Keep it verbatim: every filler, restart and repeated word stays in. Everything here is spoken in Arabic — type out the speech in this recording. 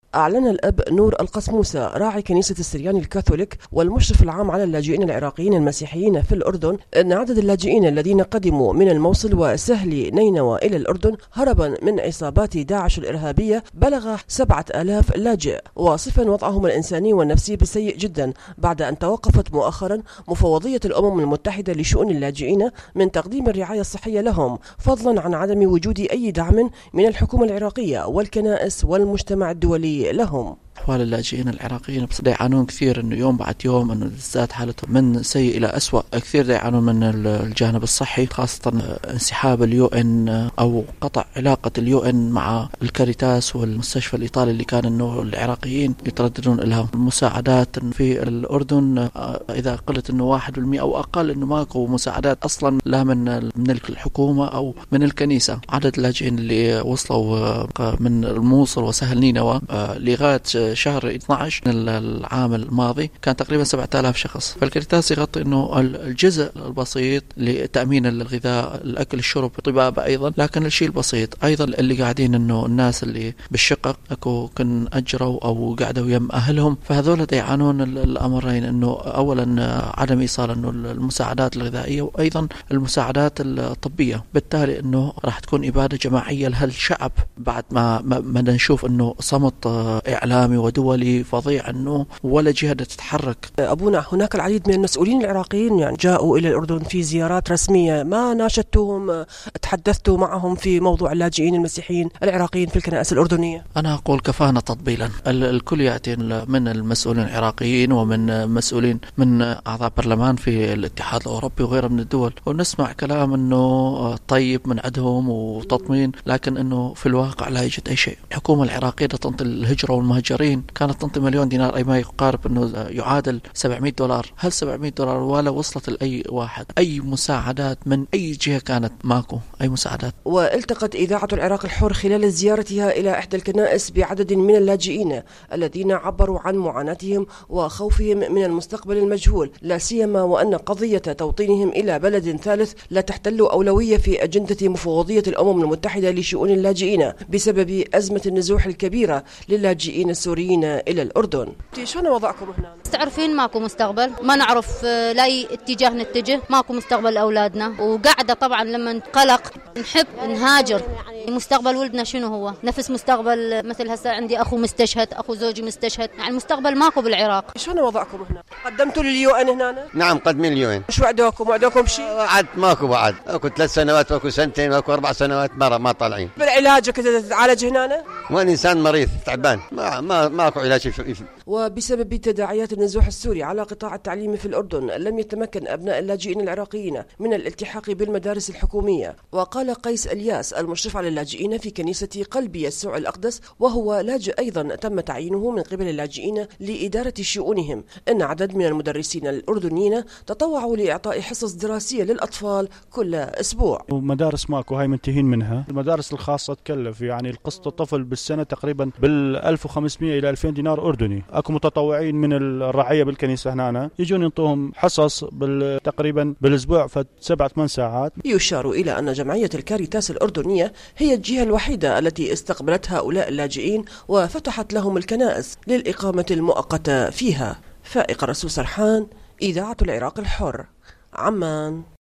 أعلن الأب نور القسموسة راعي كنيسة السريان الكاثوليك والمشرف العام على اللاجئين العراقيين المسيحيين في الأردن أن عدد اللاجئين الذين قدموا من الموصل وسهل نينوى إلى الأردن هربا من عصابات داعش الإرهابية بلغ سبعة آلاف لاجئ، واصفا وضعهم الإنساني والنفسي بسيء جدا بعد أن توقفت مؤخرا مفوضية الأمم المتحدة لشؤون اللاجئين من تقديم الرعاية الصحية لهم، فضلا عن عدم وجود أي دعم من الحكومة العراقية والكنائس والمجتمع الدولي لهم. أحوال اللاجئين العراقيين بس يعانون كثير، إنه يوم بعد يوم إنه تزداد حالتهم من سيء إلى أسوأ. كثير يعانون من الجانب الصحي، خاصة انسحاب اليو إن أو قطع علاقة اليو إن مع الكاريتاس والمستشفى الإيطالي اللي كان إنه العراقيين يترددون لها. المساعدات في الأردن إذا قلت إنه واحد بالمئة أو أقل، إنه ماكو مساعدات أصلا لا من من الحكومة أو من الكنيسة. عدد اللاجئين اللي وصلوا من الموصل وسهل نينوى لغاية شهر اثني عشر من العام الماضي كان تقريبا سبعة آلاف شخص. فالكريتاس يغطي انه الجزء البسيط لتأمين الغذاء، الاكل، الشرب، الطبابة ايضا، لكن الشيء البسيط ايضا اللي قاعدين انه الناس اللي بالشقق اكو كن اجروا او قاعدوا يم اهلهم، فهذول يعانون الامرين، انه اولا عدم ايصال انه المساعدات الغذائية وايضا المساعدات الطبية. بالتالي انه راح تكون ابادة جماعية لهالشعب بعد ما ما نشوف انه صمت اعلامي ودولي فظيع انه ولا جهة تتحرك. ابونا، هناك العديد من المسؤولين العراقيين يعني جاءوا الى الاردن في زيارات رسمية، ما ناشدتهم، تحدثتوا معهم في موضوع اللاجئين المسيحيين العراقيين في الكنائس الأردنية؟ انا اقول كفانا تطبيلا. الكل ياتي من المسؤولين العراقيين ومن مسؤولين من اعضاء برلمان في الاتحاد الاوروبي وغيره من الدول، ونسمع كلام انه طيب من عندهم وتطمين، لكن انه في الواقع لا يوجد اي شيء. الحكومة العراقية تنطي الهجرة والمهاجرين كانت تنطي مليون دينار، أي ما يقارب أنه يعادل سبعمائة دولار. هل سبعمائة دولار ولا وصلت لأي واحد؟ أي مساعدات من أي جهة كانت؟ ماكو أي مساعدات. والتقت إذاعة العراق الحر خلال زيارتها إلى إحدى الكنائس بعدد من اللاجئين الذين عبروا عن معاناتهم وخوفهم من المستقبل المجهول، لا سيما وأن قضية توطينهم إلى بلد ثالث لا تحتل أولوية في أجندة مفوضية الأمم المتحدة لشؤون اللاجئين بسبب أزمة النزوح الكبيرة للاجئين السوريين إلى الأردن. شلون وضعكم هنا؟ تعرفين ماكو مستقبل، ما نعرف لاي اتجاه نتجه، ماكو مستقبل لأولادنا، وقاعدة طبعا لما نقلق نحب نهاجر. مستقبل ولدنا شنو هو؟ نفس مستقبل مثل هسه عندي أخو مستشهد، أخو زوجي مستشهد، يعني المستقبل ماكو بالعراق. شلون وضعكم هنا؟ قدمتوا لليو إن هنا؟ نعم قدمين اليو إن. شو وعدوكم؟ وعدوكم شيء؟ وعد ماكو بعد، اكو ثلاث سنوات واكو سنتين واكو أربع سنوات مرة ما طالعين. بالعلاج كذا تتعالج هنا؟ وأنا إنسان مريض تعبان، ما ما ماكو علاج. وبسبب تداعيات النزوح السوري على قطاع التعليم في الأردن لم يتمكن أبناء اللاجئين العراقيين من الالتحاق بالمدارس الحكومية. وقال قيس الياس المشرف على اللاجئين في كنيسة قلب يسوع الأقدس وهو لاجئ أيضا تم تعيينه من قبل اللاجئين لإدارة شؤونهم، أن عدد من المدرسين الأردنيين تطوعوا لإعطاء حصص دراسية للأطفال كل أسبوع. مدارس ماكو، هاي منتهين منها. المدارس الخاصة تكلف يعني القسط الطفل بالسنة تقريبا بال ألف وخمسمائة إلى ألفين دينار أردني. اكو متطوعين من الرعاية بالكنيسة هنا يجون ينطوهم حصص تقريبا بالاسبوع فسبع ثمان ساعات. يشار الى ان جمعية الكاريتاس الأردنية هي الجهة الوحيدة التي استقبلت هؤلاء اللاجئين وفتحت لهم الكنائس للإقامة المؤقتة فيها. فائق الرسول سرحان، إذاعة العراق الحر، عمان.